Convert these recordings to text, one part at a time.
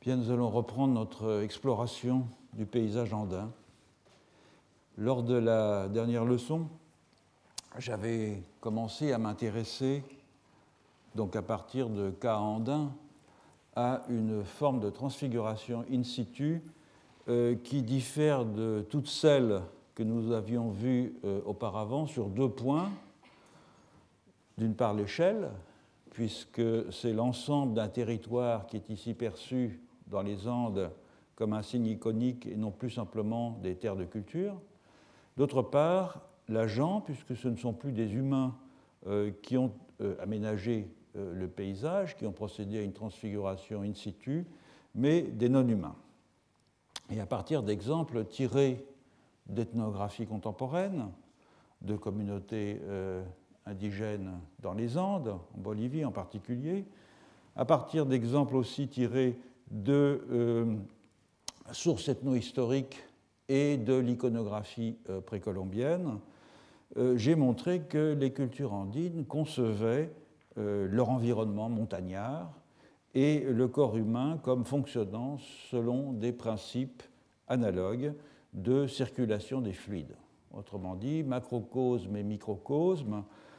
Bien, nous allons reprendre notre exploration du paysage andin. Lors de la dernière leçon, j'avais commencé à m'intéresser, donc à partir de cas andins, à une forme de transfiguration in situ qui diffère de toutes celles que nous avions vues auparavant sur deux points. D'une part, l'échelle, puisque c'est l'ensemble d'un territoire qui est ici perçu dans les Andes comme un signe iconique et non plus simplement des terres de culture. D'autre part, l'agent, puisque ce ne sont plus des humains qui ont aménagé le paysage, qui ont procédé à une transfiguration in situ, mais des non-humains. Et à partir d'exemples tirés d'ethnographie contemporaine, de communautés indigènes dans les Andes, en Bolivie en particulier, à partir d'exemples aussi tirés de sources ethno-historiques et de l'iconographie précolombienne, j'ai montré que les cultures andines concevaient leur environnement montagnard et le corps humain comme fonctionnant selon des principes analogues de circulation des fluides. Autrement dit, macrocosme et microcosme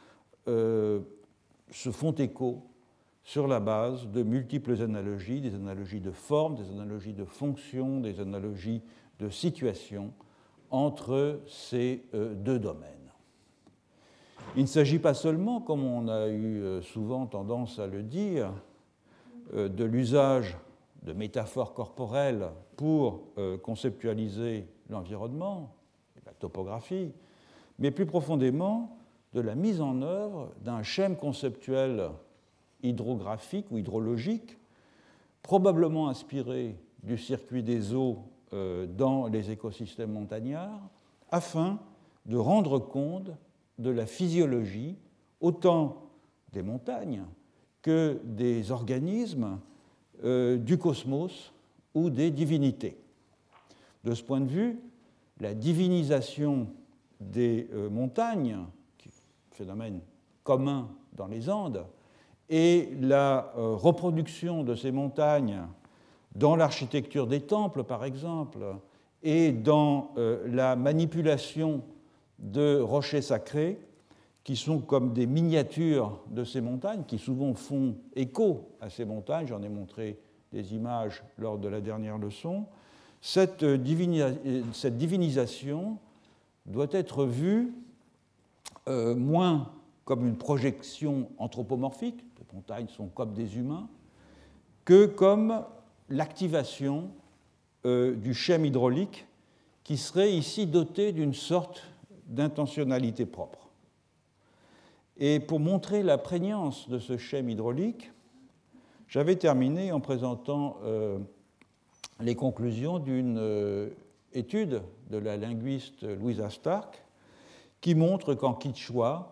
se font écho sur la base de multiples analogies, des analogies de forme, des analogies de fonction, des analogies de situation entre ces deux domaines. Il ne s'agit pas seulement, comme on a eu souvent tendance à le dire, de l'usage de métaphores corporelles pour conceptualiser l'environnement, la topographie, mais plus profondément de la mise en œuvre d'un schème conceptuel hydrographique ou hydrologique, probablement inspiré du circuit des eaux dans les écosystèmes montagnards, afin de rendre compte de la physiologie autant des montagnes que des organismes du cosmos ou des divinités. De ce point de vue, la divinisation des montagnes, qui est un phénomène commun dans les Andes, et la reproduction de ces montagnes dans l'architecture des temples, par exemple, et dans la manipulation de rochers sacrés, qui sont comme des miniatures de ces montagnes, qui souvent font écho à ces montagnes. J'en ai montré des images lors de la dernière leçon. Cette divinisation doit être vue moins comme une projection anthropomorphique, les montagnes sont comme des humains, que comme l'activation du schème hydraulique qui serait ici doté d'une sorte d'intentionnalité propre. Et pour montrer la prégnance de ce schème hydraulique, j'avais terminé en présentant les conclusions d'une étude de la linguiste Louisa Stark qui montre qu'en quechua,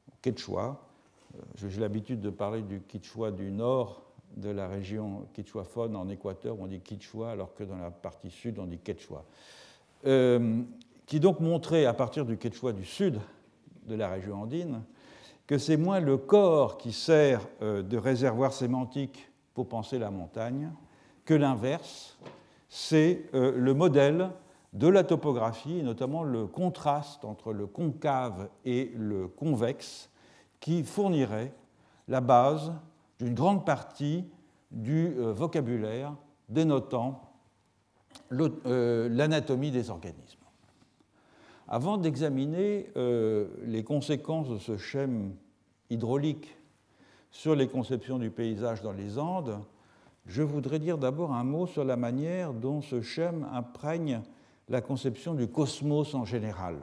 j'ai l'habitude de parler du quechua du nord de la région quechuaphone en Équateur, on dit quichua, alors que dans la partie sud, on dit quechua. Qui donc montrait, à partir du quechua du sud de la région andine, que c'est moins le corps qui sert de réservoir sémantique pour penser la montagne, que l'inverse, c'est le modèle de la topographie, et notamment le contraste entre le concave et le convexe, qui fournirait la base d'une grande partie du vocabulaire dénotant l'anatomie des organismes. Avant d'examiner les conséquences de ce schème hydraulique sur les conceptions du paysage dans les Andes, je voudrais dire d'abord un mot sur la manière dont ce schème imprègne la conception du cosmos en général.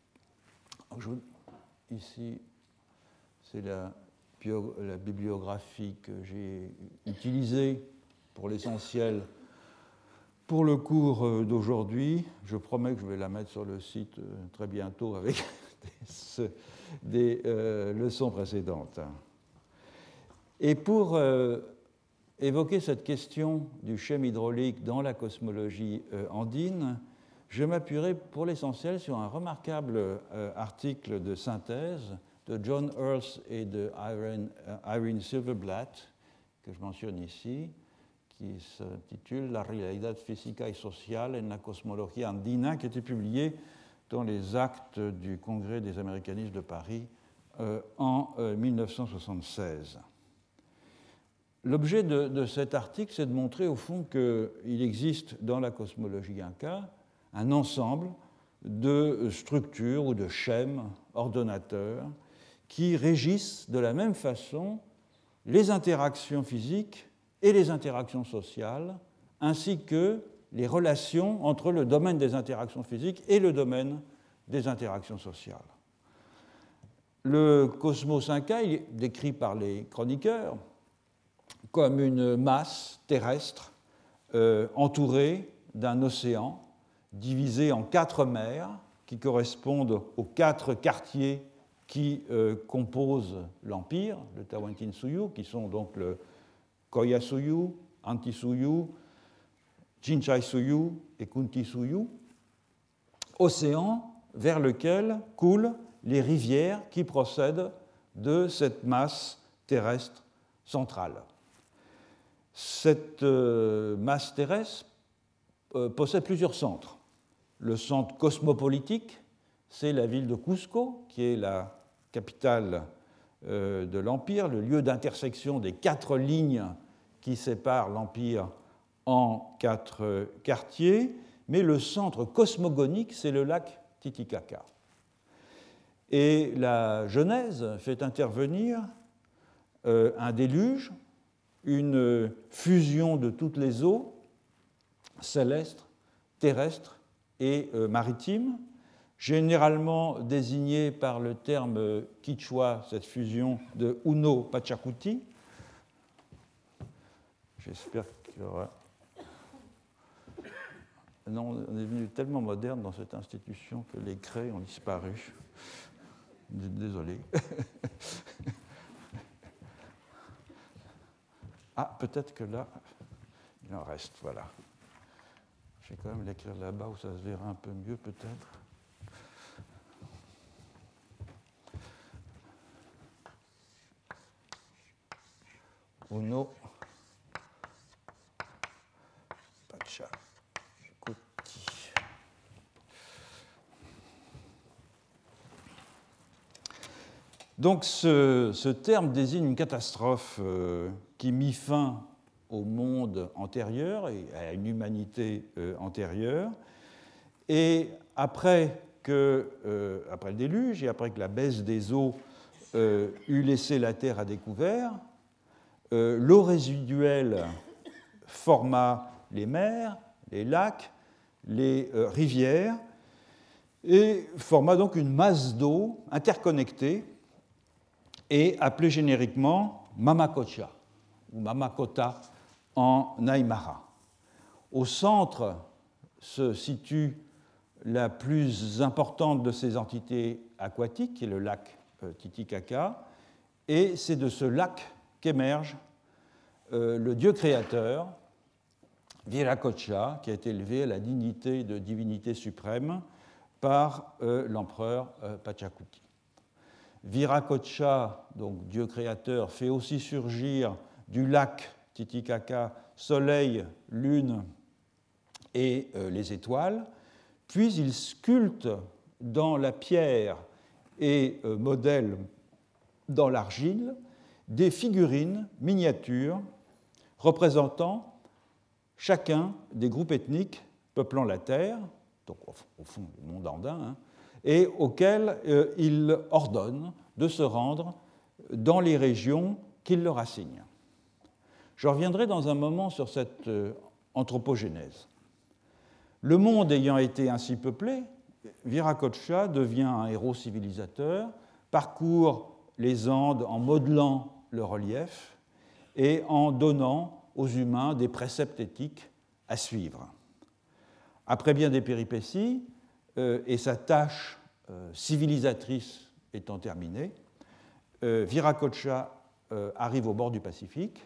Ici, c'est la bibliographie que j'ai utilisée pour l'essentiel pour le cours d'aujourd'hui. Je promets que je vais la mettre sur le site très bientôt avec des leçons précédentes. Et pour évoquer cette question du schème hydraulique dans la cosmologie andine, je m'appuierai pour l'essentiel sur un remarquable article de synthèse de John Earls et de Irene Silverblatt, que je mentionne ici, qui s'intitule La realidad física y social en la cosmología andina, qui a été publié dans les actes du Congrès des américanistes de Paris en 1976. L'objet de cet article, c'est de montrer au fond qu'il existe dans la cosmologie inca un ensemble de structures ou de schèmes ordonnateurs qui régissent de la même façon les interactions physiques et les interactions sociales, ainsi que les relations entre le domaine des interactions physiques et le domaine des interactions sociales. Le cosmos inca est décrit par les chroniqueurs comme une masse terrestre entourée d'un océan divisé en 4 mers qui correspondent aux 4 quartiers qui composent l'Empire, le Tawantinsuyu, qui sont donc le Koyasuyu, Antisuyu, Chinchaisuyu et Kuntisuyu, océan vers lequel coulent les rivières qui procèdent de cette masse terrestre centrale. Cette masse terrestre possède plusieurs centres. Le centre cosmopolitique, c'est la ville de Cusco, qui est la capitale de l'Empire, le lieu d'intersection des 4 lignes qui séparent l'Empire en 4 quartiers, mais le centre cosmogonique, c'est le lac Titicaca. Et la Genèse fait intervenir un déluge, une fusion de toutes les eaux, célestes, terrestres et maritimes, généralement désignée par le terme quichua, cette fusion de Uno Pachacuti. J'espère qu'il y aura... Non, on est devenu tellement moderne dans cette institution que les craies ont disparu. Désolé. Ah, peut-être que là, il en reste, voilà. Je vais quand même l'écrire là-bas où ça se verra un peu mieux, peut-être. Uno Pachacuti. Donc ce terme désigne une catastrophe qui mit fin au monde antérieur et à une humanité antérieure. Et après le déluge et après que la baisse des eaux eut laissé la Terre à découvert, l'eau résiduelle forma les mers, les lacs, les rivières et forma donc une masse d'eau interconnectée et appelée génériquement Mamacocha ou Mamakota en Aymara. Au centre se situe la plus importante de ces entités aquatiques, qui est le lac Titicaca, et c'est de ce lac qu'émerge le dieu créateur, Viracocha, qui a été élevé à la dignité de divinité suprême par l'empereur Pachacuti. Viracocha, donc dieu créateur, fait aussi surgir du lac Titicaca soleil, lune et les étoiles, puis il sculpte dans la pierre et modèle dans l'argile des figurines miniatures représentant chacun des groupes ethniques peuplant la Terre, donc au fond le monde andin, et auxquels il ordonne de se rendre dans les régions qu'il leur assigne. Je reviendrai dans un moment sur cette anthropogénèse. Le monde ayant été ainsi peuplé, Viracocha devient un héros civilisateur, parcourt les Andes en modelant le relief et en donnant aux humains des préceptes éthiques à suivre. Après bien des péripéties, et sa tâche civilisatrice étant terminée, Viracocha arrive au bord du Pacifique,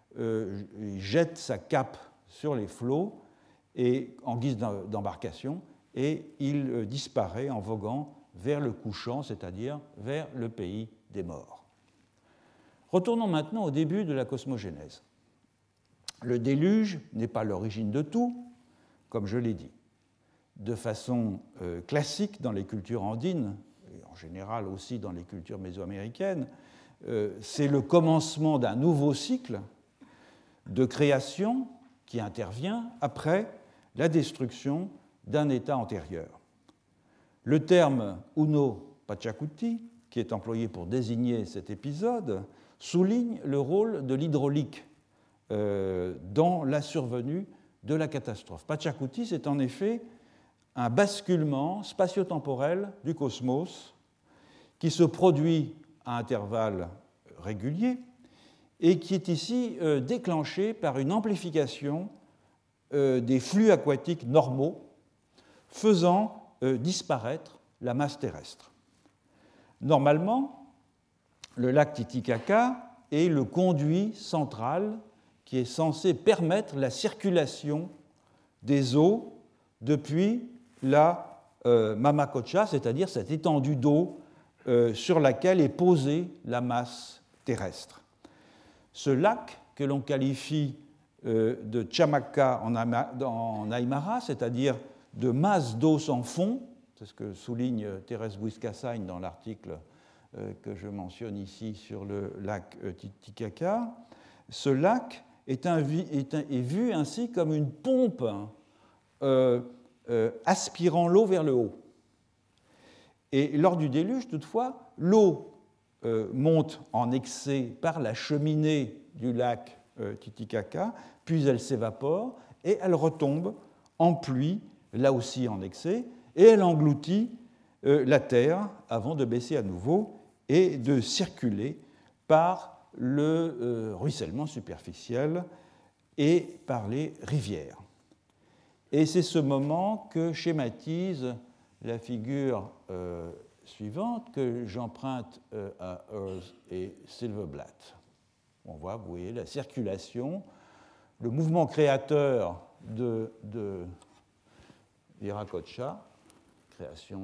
jette sa cape sur les flots et, en guise d'embarcation, et il disparaît en voguant vers le couchant, c'est-à-dire vers le pays des morts. Retournons maintenant au début de la cosmogénèse. Le déluge n'est pas l'origine de tout, comme je l'ai dit. De façon classique dans les cultures andines, et en général aussi dans les cultures mésoaméricaines, c'est le commencement d'un nouveau cycle de création qui intervient après la destruction d'un état antérieur. Le terme Uno Pachacuti, qui est employé pour désigner cet épisode, souligne le rôle de l'hydraulique dans la survenue de la catastrophe. Pachacuti, c'est en effet un basculement spatio-temporel du cosmos qui se produit à intervalles réguliers et qui est ici déclenché par une amplification des flux aquatiques normaux faisant disparaître la masse terrestre. Normalement, le lac Titicaca est le conduit central qui est censé permettre la circulation des eaux depuis la Mamacocha, c'est-à-dire cette étendue d'eau sur laquelle est posée la masse terrestre. Ce lac, que l'on qualifie de Chamaca en Aymara, c'est-à-dire de masse d'eau sans fond, c'est ce que souligne Thérèse Buiscasagne dans l'article que je mentionne ici sur le lac Titicaca, ce lac est vu ainsi comme une pompe aspirant l'eau vers le haut. Et lors du déluge, toutefois, l'eau monte en excès par la cheminée du lac Titicaca, puis elle s'évapore et elle retombe en pluie, là aussi en excès, et elle engloutit la terre avant de baisser à nouveau et de circuler par le ruissellement superficiel et par les rivières. Et c'est ce moment que schématise la figure suivante que j'emprunte à Earls et Silverblatt. On voit, vous voyez, la circulation, le mouvement créateur de Viracocha, création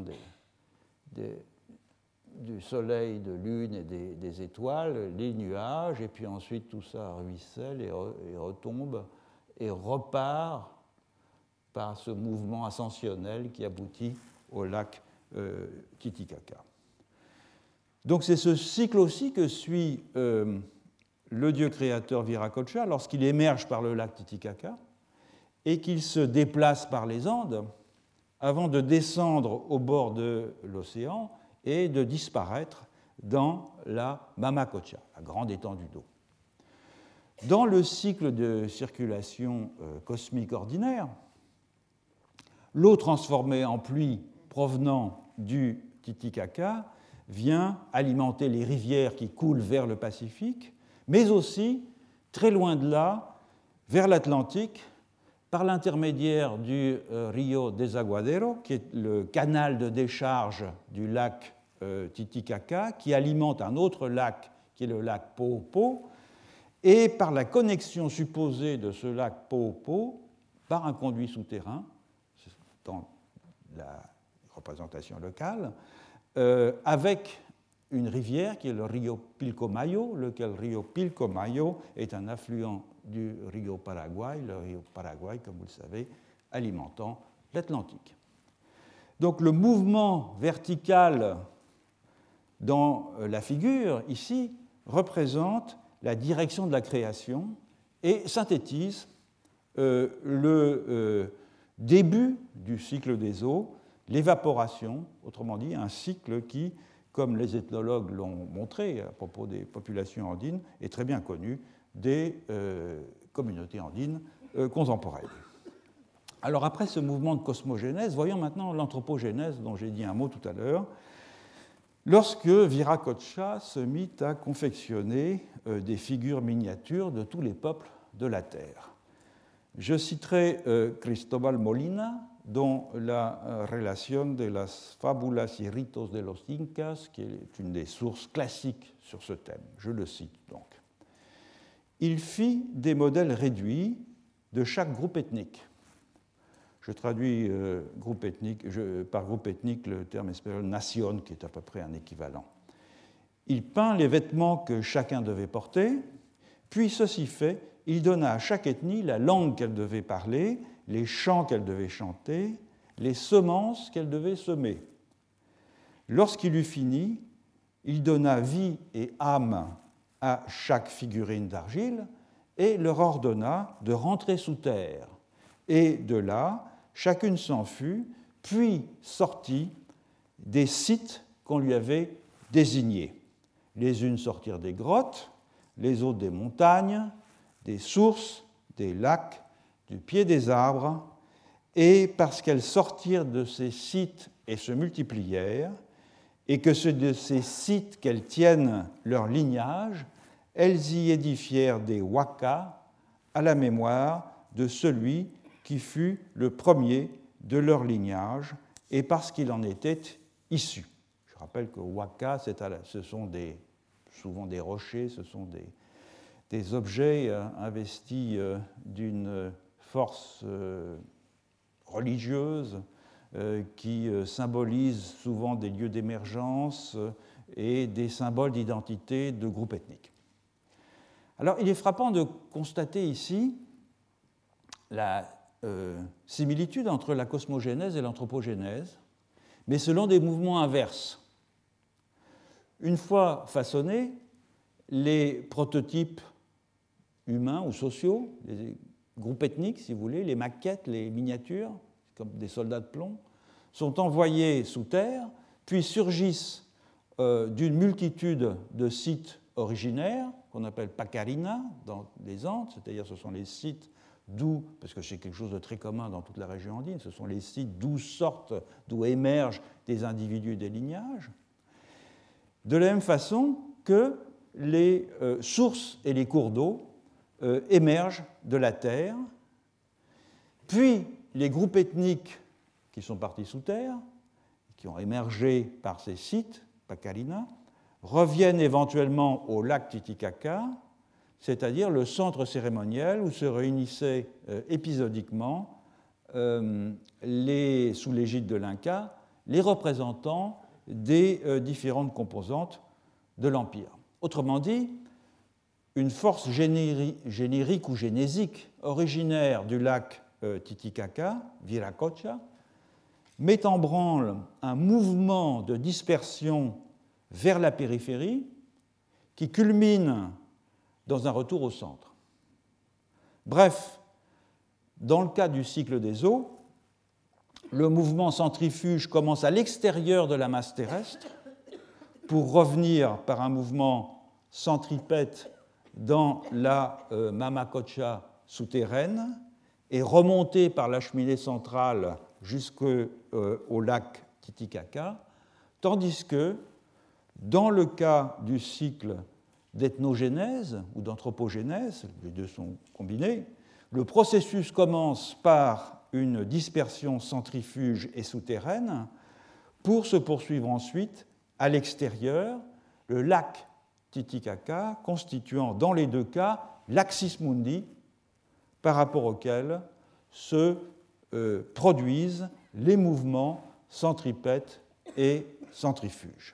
du soleil, de lune et des étoiles, les nuages, et puis ensuite tout ça ruisselle et retombe et repart par ce mouvement ascensionnel qui aboutit au lac Titicaca. Donc c'est ce cycle aussi que suit le dieu créateur Viracocha lorsqu'il émerge par le lac Titicaca et qu'il se déplace par les Andes avant de descendre au bord de l'océan et de disparaître dans la Mamacocha, la grande étendue d'eau. Dans le cycle de circulation cosmique ordinaire, l'eau transformée en pluie provenant du Titicaca vient alimenter les rivières qui coulent vers le Pacifique, mais aussi, très loin de là, vers l'Atlantique, par l'intermédiaire du Rio Desaguadero, qui est le canal de décharge du lac Titicaca, qui alimente un autre lac, qui est le lac Poopó, et par la connexion supposée de ce lac Poopó par un conduit souterrain, dans la représentation locale, avec une rivière qui est le Rio Pilcomayo, lequel Rio Pilcomayo est un affluent du Rio Paraguay, le Rio Paraguay, comme vous le savez, alimentant l'Atlantique. Donc le mouvement vertical dans la figure, ici, représente la direction de la création et synthétise le début du cycle des eaux, l'évaporation, autrement dit, un cycle qui, comme les ethnologues l'ont montré à propos des populations andines, est très bien connu des communautés andines contemporaines. Alors après ce mouvement de cosmogénèse, voyons maintenant l'anthropogénèse dont j'ai dit un mot tout à l'heure, lorsque Viracocha se mit à confectionner des figures miniatures de tous les peuples de la Terre. Je citerai Cristóbal Molina, dont la Relación de las fábulas y ritos de los Incas, qui est une des sources classiques sur ce thème. Je le cite donc. Il fit des modèles réduits de chaque groupe ethnique. Je traduis par groupe ethnique le terme espagnol nación, qui est à peu près un équivalent. Il peint les vêtements que chacun devait porter, puis ceci fait, il donna à chaque ethnie la langue qu'elle devait parler, les chants qu'elle devait chanter, les semences qu'elle devait semer. Lorsqu'il eut fini, il donna vie et âme à chaque figurine d'argile et leur ordonna de rentrer sous terre. Et de là, chacune s'en fut, puis sortit des sites qu'on lui avait désignés. Les unes sortirent des grottes, les autres des montagnes, des sources, des lacs, du pied des arbres, et parce qu'elles sortirent de ces sites et se multiplièrent, et que c'est de ces sites qu'elles tiennent leur lignage, elles y édifièrent des wakas à la mémoire de celui qui fut le premier de leur lignage, et parce qu'il en était issu. Je rappelle que waka, ce sont souvent des rochers, ce sont des objets investis d'une force religieuse qui symbolisent souvent des lieux d'émergence et des symboles d'identité de groupes ethniques. Alors, il est frappant de constater ici la similitude entre la cosmogénèse et l'anthropogénèse, mais selon des mouvements inverses. Une fois façonnés, les prototypes humains ou sociaux, les groupes ethniques, si vous voulez, les maquettes, les miniatures, comme des soldats de plomb, sont envoyés sous terre, puis surgissent d'une multitude de sites originaires, qu'on appelle pakarina dans les Andes, c'est-à-dire ce sont les sites d'où, parce que c'est quelque chose de très commun dans toute la région andine, ce sont les sites d'où émergent des individus et des lignages, de la même façon que les sources et les cours d'eau émergent de la terre, puis les groupes ethniques qui sont partis sous terre, qui ont émergé par ces sites, pakarina, reviennent éventuellement au lac Titicaca, c'est-à-dire le centre cérémoniel où se réunissaient épisodiquement, sous l'égide de l'Inca, les représentants des différentes composantes de l'Empire. Autrement dit, une force générique ou génésique originaire du lac Titicaca, Viracocha, met en branle un mouvement de dispersion vers la périphérie qui culmine dans un retour au centre. Bref, dans le cas du cycle des eaux, le mouvement centrifuge commence à l'extérieur de la masse terrestre pour revenir par un mouvement centripète dans la Mamacocha souterraine et remonter par la cheminée centrale jusqu'au lac Titicaca, tandis que, dans le cas du cycle d'ethnogénèse ou d'anthropogénèse, les deux sont combinés, le processus commence par une dispersion centrifuge et souterraine pour se poursuivre ensuite à l'extérieur, le lac Titicaca constituant dans les deux cas l'axis mundi par rapport auquel se produisent les mouvements centripètes et centrifuges.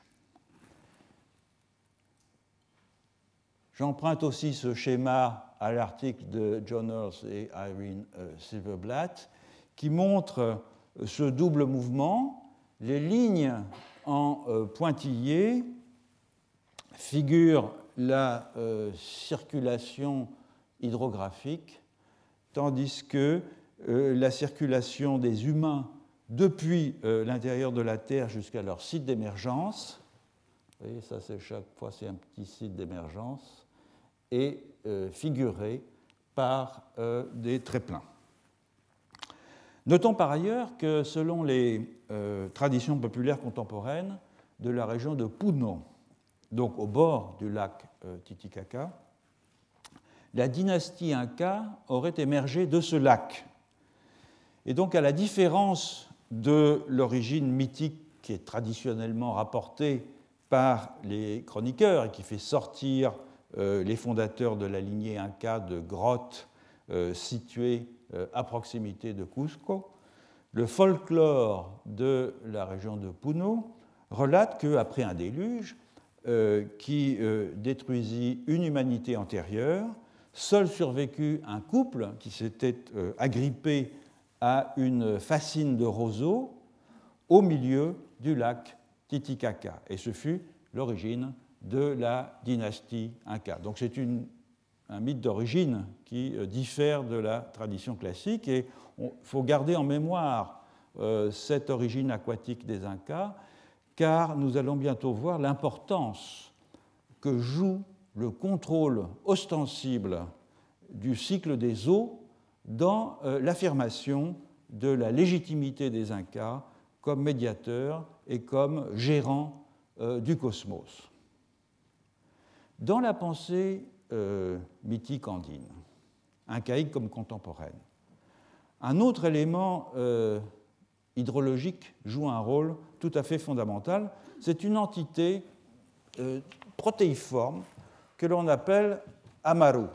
J'emprunte aussi ce schéma à l'article de John Earls et Irene Silverblatt qui montre ce double mouvement. Les lignes en pointillés figurent la circulation hydrographique, tandis que la circulation des humains depuis l'intérieur de la Terre jusqu'à leur site d'émergence, vous voyez, ça c'est chaque fois c'est un petit site d'émergence, est figurée par des tréplins. Notons par ailleurs que selon les traditions populaires contemporaines de la région de Puno, donc au bord du lac Titicaca, la dynastie Inca aurait émergé de ce lac. Et donc, à la différence de l'origine mythique qui est traditionnellement rapportée par les chroniqueurs et qui fait sortir les fondateurs de la lignée Inca de grottes situées à proximité de Cusco, le folklore de la région de Puno relate qu'après un déluge qui détruisit une humanité antérieure, seul survécu un couple qui s'était agrippé à une fascine de roseaux au milieu du lac Titicaca. Et ce fut l'origine de la dynastie Inca. Donc c'est un mythe d'origine qui diffère de la tradition classique, et il faut garder en mémoire cette origine aquatique des Incas, car nous allons bientôt voir l'importance que joue le contrôle ostensible du cycle des eaux dans l'affirmation de la légitimité des Incas comme médiateurs et comme gérants du cosmos. Dans la pensée mythique andine, incaïque comme contemporaine, un autre élément hydrologique joue un rôle tout à fait fondamental. C'est une entité protéiforme que l'on appelle Amaru.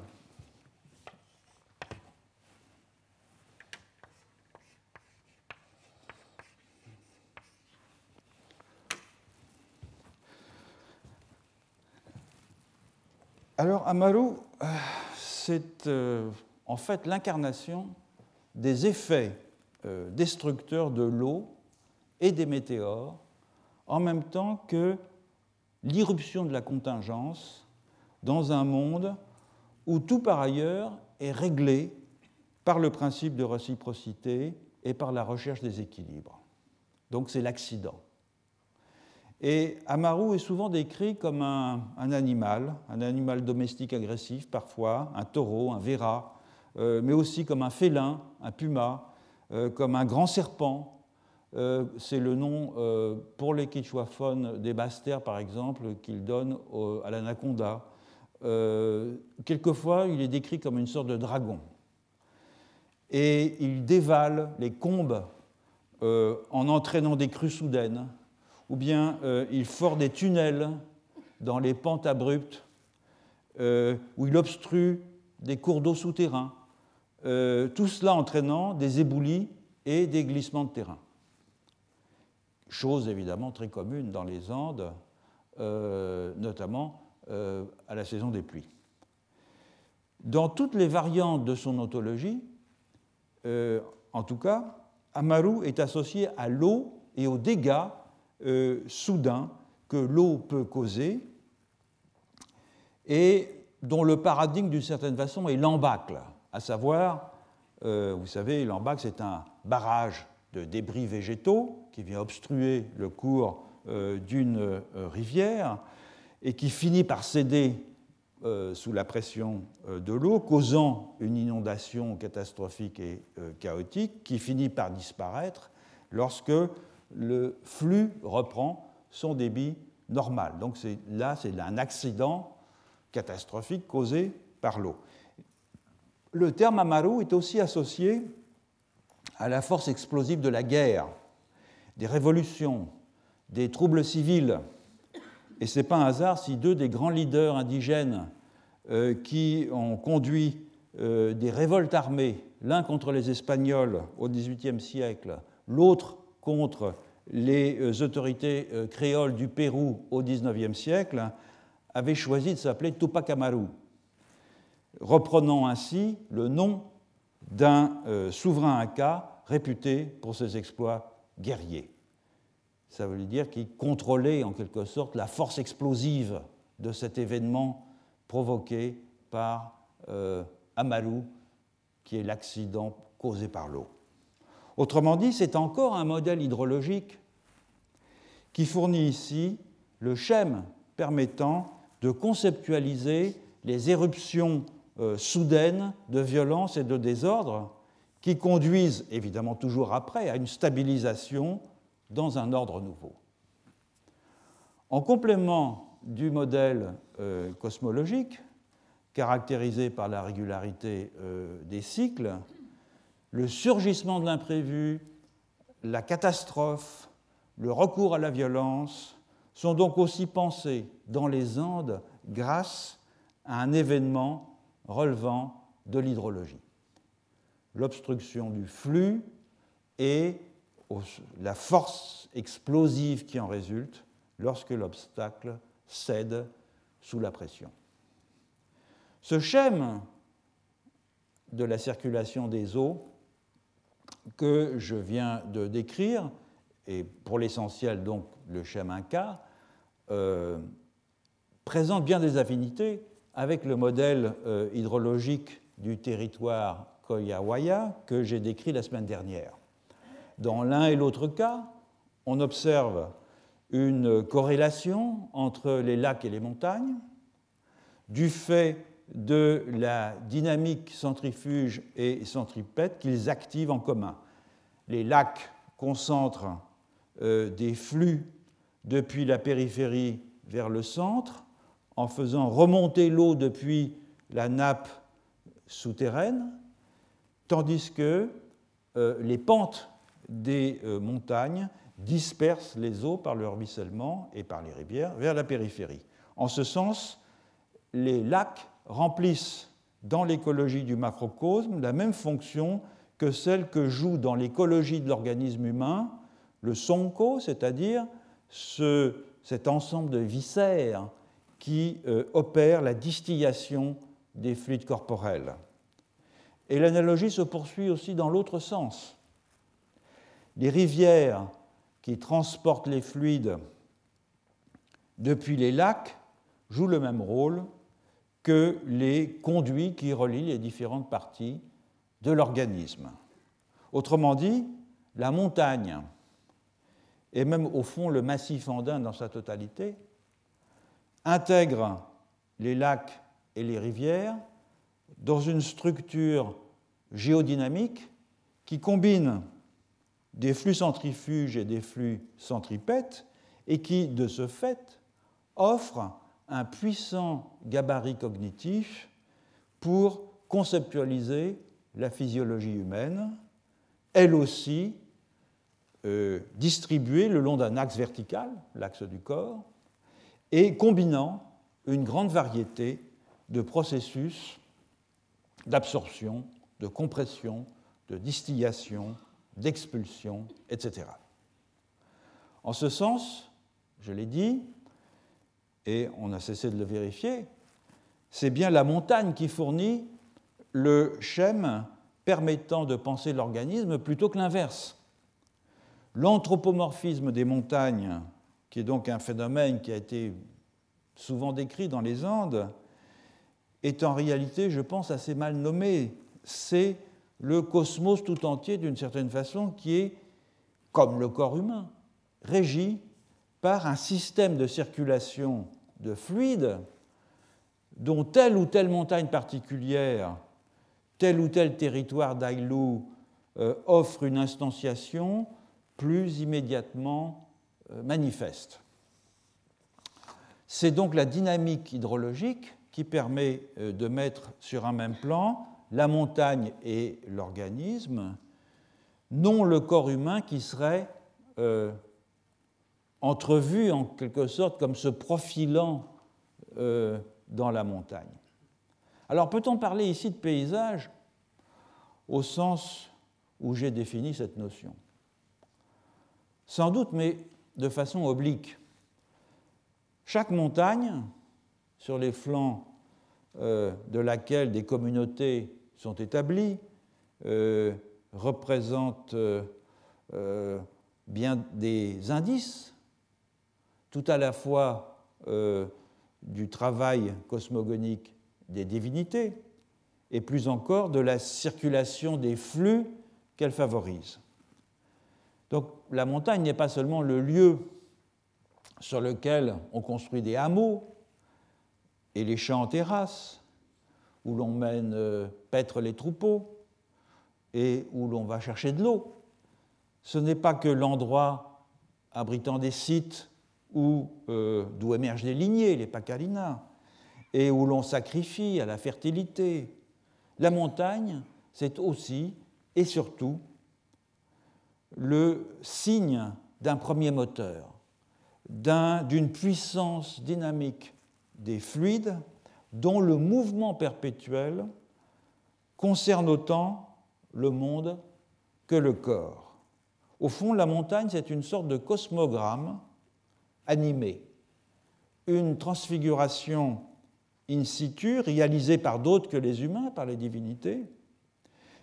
Alors, Amaru, c'est en fait l'incarnation des effets destructeurs de l'eau et des météores, en même temps que l'irruption de la contingence dans un monde où tout par ailleurs est réglé par le principe de réciprocité et par la recherche des équilibres. Donc c'est l'accident. Et Amaru est souvent décrit comme un animal domestique agressif parfois, un taureau, un verra, mais aussi comme un félin, un puma, comme un grand serpent. C'est le nom pour les quichuaphones des basses-terres, par exemple, qu'ils donnent à l'anaconda. Quelquefois, il est décrit comme une sorte de dragon. Et il dévale les combes en entraînant des crues soudaines, ou bien il fore des tunnels dans les pentes abruptes, où il obstrue des cours d'eau souterrains, tout cela entraînant des éboulis et des glissements de terrain. Chose évidemment très commune dans les Andes, notamment à la saison des pluies. Dans toutes les variantes de son ontologie, en tout cas, Amaru est associé à l'eau et aux dégâts soudains que l'eau peut causer et dont le paradigme, d'une certaine façon, est l'embâcle, à savoir, vous savez, l'embâcle, c'est un barrage de débris végétaux qui vient obstruer le cours d'une rivière et qui finit par céder sous la pression de l'eau, causant une inondation catastrophique et chaotique qui finit par disparaître lorsque le flux reprend son débit normal. Donc c'est un accident catastrophique causé par l'eau. Le terme Amaru est aussi associé à la force explosive de la guerre, des révolutions, des troubles civils. Et ce n'est pas un hasard si deux des grands leaders indigènes qui ont conduit des révoltes armées, l'un contre les Espagnols au XVIIIe siècle, l'autre contre les autorités créoles du Pérou au XIXe siècle, avaient choisi de s'appeler Tupac Amaru, reprenant ainsi le nom d'un souverain inca réputé pour ses exploits guerriers. Ça veut dire qu'il contrôlait en quelque sorte la force explosive de cet événement provoqué par Amaru, qui est l'accident causé par l'eau. Autrement dit, c'est encore un modèle hydrologique qui fournit ici le schème permettant de conceptualiser les éruptions soudaines de violence et de désordre qui conduisent, évidemment toujours après, à une stabilisation dans un ordre nouveau. En complément du modèle cosmologique, caractérisé par la régularité des cycles, le surgissement de l'imprévu, la catastrophe, le recours à la violence sont donc aussi pensés dans les Andes grâce à un événement relevant de l'hydrologie. L'obstruction du flux et la force explosive qui en résulte lorsque l'obstacle cède sous la pression. Ce schème de la circulation des eaux que je viens de décrire, et pour l'essentiel donc le schème Inca, présente bien des affinités avec le modèle hydrologique du territoire Collahuaya que j'ai décrit la semaine dernière. Dans l'un et l'autre cas, on observe une corrélation entre les lacs et les montagnes, du fait de la dynamique centrifuge et centripète qu'ils activent en commun. Les lacs concentrent des flux depuis la périphérie vers le centre, en faisant remonter l'eau depuis la nappe souterraine, tandis que les pentes des montagnes dispersent les eaux par le ruissellement et par les rivières vers la périphérie. En ce sens, les lacs remplissent dans l'écologie du macrocosme la même fonction que celle que joue dans l'écologie de l'organisme humain le sonko, c'est-à-dire cet ensemble de viscères qui opère la distillation des fluides corporels. Et l'analogie se poursuit aussi dans l'autre sens. Les rivières qui transportent les fluides depuis les lacs jouent le même rôle que les conduits qui relient les différentes parties de l'organisme. Autrement dit, la montagne, et même au fond le massif andin dans sa totalité, intègrent les lacs et les rivières dans une structure géodynamique qui combine des flux centrifuges et des flux centripètes et qui, de ce fait, offre un puissant gabarit cognitif pour conceptualiser la physiologie humaine, elle aussi distribuée le long d'un axe vertical, l'axe du corps, et combinant une grande variété de processus d'absorption, de compression, de distillation, d'expulsion, etc. En ce sens, je l'ai dit, et on a cessé de le vérifier, c'est bien la montagne qui fournit le schème permettant de penser l'organisme plutôt que l'inverse. L'anthropomorphisme des montagnes, qui est donc un phénomène qui a été souvent décrit dans les Andes, est en réalité, je pense, assez mal nommé. C'est le cosmos tout entier, d'une certaine façon, qui est, comme le corps humain, régi par un système de circulation de fluides dont telle ou telle montagne particulière, tel ou tel territoire d'Aïlou offre une instantiation plus immédiatement manifeste. C'est donc la dynamique hydrologique qui permet de mettre sur un même plan la montagne et l'organisme, non le corps humain qui serait entrevu en quelque sorte comme se profilant dans la montagne. Alors peut-on parler ici de paysage au sens où j'ai défini cette notion? Sans doute, mais de façon oblique. Chaque montagne, sur les flancs de laquelle des communautés sont établies, représente bien des indices, tout à la fois du travail cosmogonique des divinités et plus encore de la circulation des flux qu'elle favorise. Donc la montagne n'est pas seulement le lieu sur lequel on construit des hameaux et les champs en terrasse, où l'on mène paître les troupeaux et où l'on va chercher de l'eau. Ce n'est pas que l'endroit abritant des sites d'où émergent les lignées, les pacalinas, et où l'on sacrifie à la fertilité. La montagne, c'est aussi et surtout le signe d'un premier moteur, d'une puissance dynamique des fluides dont le mouvement perpétuel concerne autant le monde que le corps. Au fond, la montagne, c'est une sorte de cosmogramme animé, une transfiguration in situ réalisée par d'autres que les humains, par les divinités,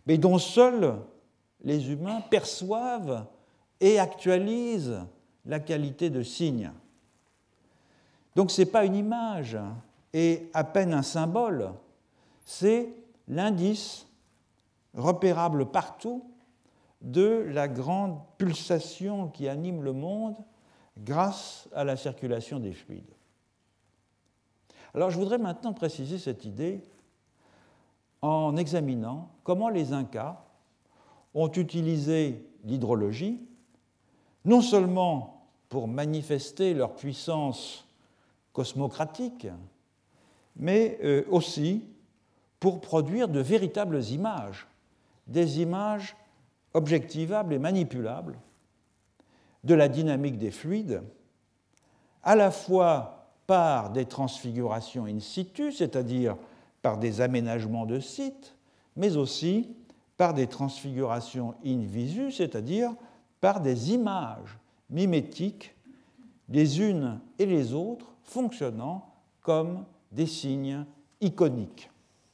mais dont seuls les humains perçoivent et actualisent la qualité de signe. Donc ce n'est pas une image et à peine un symbole, c'est l'indice repérable partout de la grande pulsation qui anime le monde grâce à la circulation des fluides. Alors je voudrais maintenant préciser cette idée en examinant comment les Incas ont utilisé l'hydrologie, non seulement pour manifester leur puissance cosmocratique, mais aussi pour produire de véritables images, des images objectivables et manipulables de la dynamique des fluides, à la fois par des transfigurations in situ, c'est-à-dire par des aménagements de sites, mais aussi par des transfigurations in visu, c'est-à-dire par des images mimétiques, les unes et les autres fonctionnant comme des signes iconiques.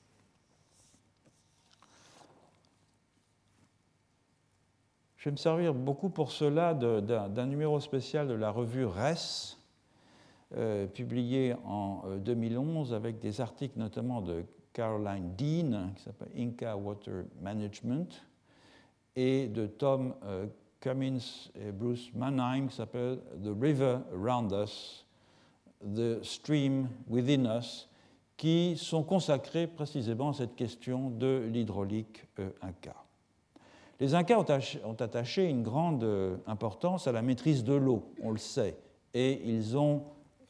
Je vais me servir beaucoup pour cela d'un numéro spécial de la revue Res, publié en 2011 avec des articles notamment de Caroline Dean, qui s'appelle Inca Water Management, et de Tom Cummins et Bruce Mannheim, qui s'appelle The River Around Us, The Stream Within Us, qui sont consacrés précisément à cette question de l'hydraulique inca. Les Incas ont attaché une grande importance à la maîtrise de l'eau, on le sait, et ils ont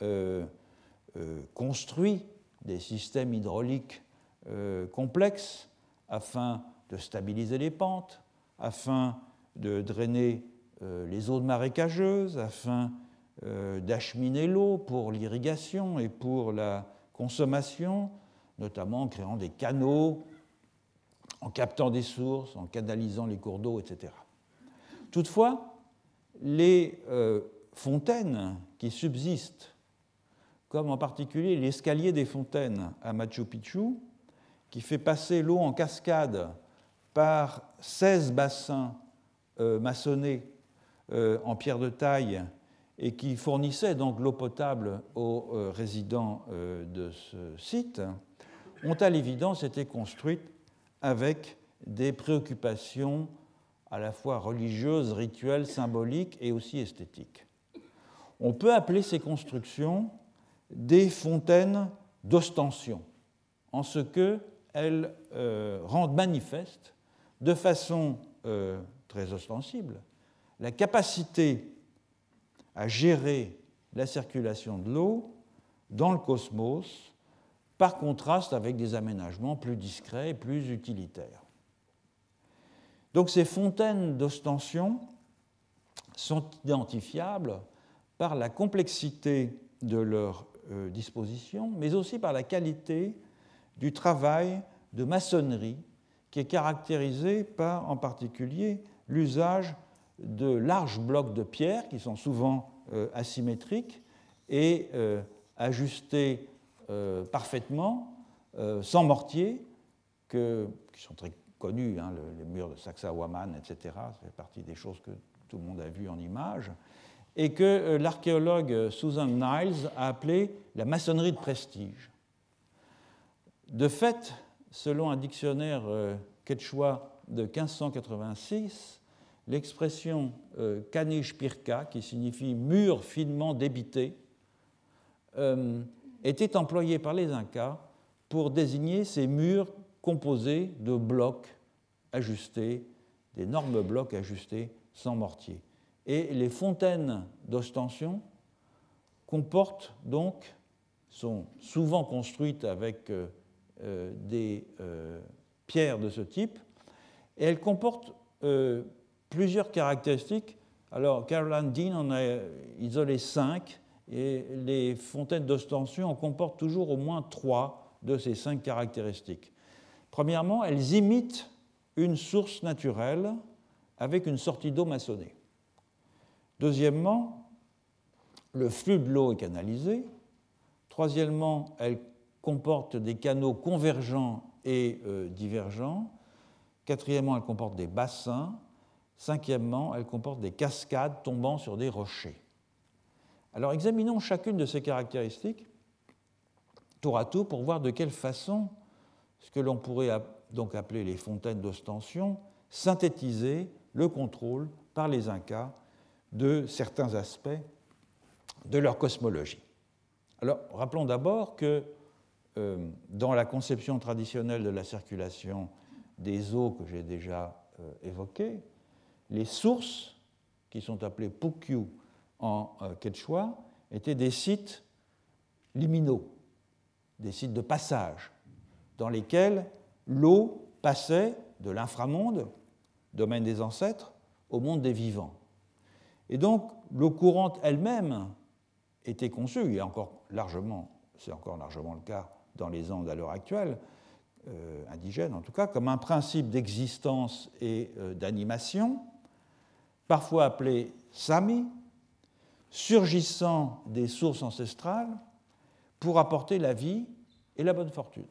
construit des systèmes hydrauliques complexes afin de stabiliser les pentes, afin de drainer les zones marécageuses, afin d'acheminer l'eau pour l'irrigation et pour la consommation, notamment en créant des canaux, en captant des sources, en canalisant les cours d'eau, etc. Toutefois, les fontaines qui subsistent, comme en particulier l'escalier des fontaines à Machu Picchu, qui fait passer l'eau en cascade par 16 bassins maçonnés en pierre de taille et qui fournissaient donc l'eau potable aux résidents de ce site, ont à l'évidence été construites avec des préoccupations à la fois religieuses, rituelles, symboliques et aussi esthétiques. On peut appeler ces constructions des fontaines d'ostension, en ce qu'elles rendent manifeste, de façon très ostensible, la capacité à gérer la circulation de l'eau dans le cosmos, par contraste avec des aménagements plus discrets et plus utilitaires. Donc ces fontaines d'ostension sont identifiables par la complexité de leur disposition, mais aussi par la qualité du travail de maçonnerie qui est caractérisé par, en particulier, l'usage de larges blocs de pierre qui sont souvent asymétriques et ajustés parfaitement, sans mortier, qui sont très connus, hein, les murs de Sacsayhuaman, etc. Ça fait partie des choses que tout le monde a vues en images, et que l'archéologue Susan Niles a appelé la maçonnerie de prestige. De fait, selon un dictionnaire quechua de 1586, l'expression Kanish Pirca, qui signifie mur finement débité, était employée par les Incas pour désigner ces murs composés de blocs ajustés, d'énormes blocs ajustés sans mortier. Et les fontaines d'ostension comportent donc, sont souvent construites avec des pierres de ce type, et elles comportent plusieurs caractéristiques. Alors, Caroline Dean en a isolé 5, et les fontaines d'ostension en comportent toujours au moins 3 de ces 5 caractéristiques. Premièrement, elles imitent une source naturelle avec une sortie d'eau maçonnée. Deuxièmement, le flux de l'eau est canalisé. Troisièmement, elles comportent des canaux convergents et divergents. Quatrièmement, elle comporte des bassins. Cinquièmement, elle comporte des cascades tombant sur des rochers. Alors examinons chacune de ces caractéristiques tour à tour pour voir de quelle façon ce que l'on pourrait donc appeler les fontaines d'Ostension synthétisaient le contrôle par les Incas de certains aspects de leur cosmologie. Alors rappelons d'abord que dans la conception traditionnelle de la circulation des eaux que j'ai déjà évoquées, les sources, qui sont appelées pukyu en quechua, étaient des sites liminaux, des sites de passage, dans lesquels l'eau passait de l'inframonde, domaine des ancêtres, au monde des vivants. Et donc, l'eau courante elle-même était conçue, et c'est encore largement le cas dans les Andes à l'heure actuelle, indigènes en tout cas, comme un principe d'existence et d'animation, parfois appelé sami, surgissant des sources ancestrales pour apporter la vie et la bonne fortune.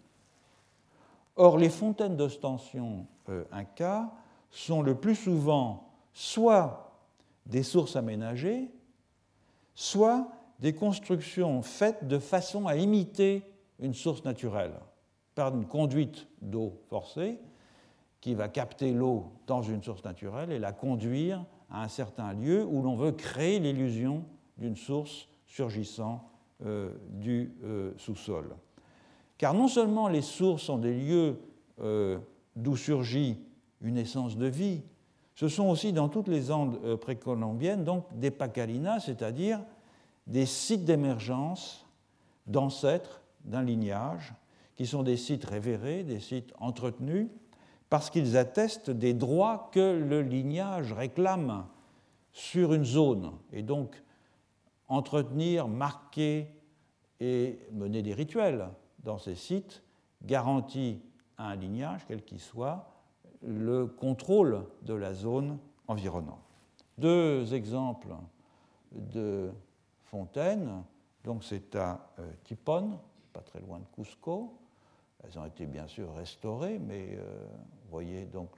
Or, les fontaines d'Ostension Inca sont le plus souvent soit des sources aménagées, soit des constructions faites de façon à imiter une source naturelle, par une conduite d'eau forcée qui va capter l'eau dans une source naturelle et la conduire à un certain lieu où l'on veut créer l'illusion d'une source surgissant du sous-sol. Car non seulement les sources sont des lieux d'où surgit une essence de vie, ce sont aussi dans toutes les Andes précolombiennes donc des pacalinas, c'est-à-dire des sites d'émergence d'ancêtres d'un lignage, qui sont des sites révérés, des sites entretenus, parce qu'ils attestent des droits que le lignage réclame sur une zone. Et donc, entretenir, marquer et mener des rituels dans ces sites garantit à un lignage, quel qu'il soit, le contrôle de la zone environnante. Deux exemples de fontaines. Donc c'est à Tipon, pas très loin de Cusco. Elles ont été bien sûr restaurées, mais vous voyez donc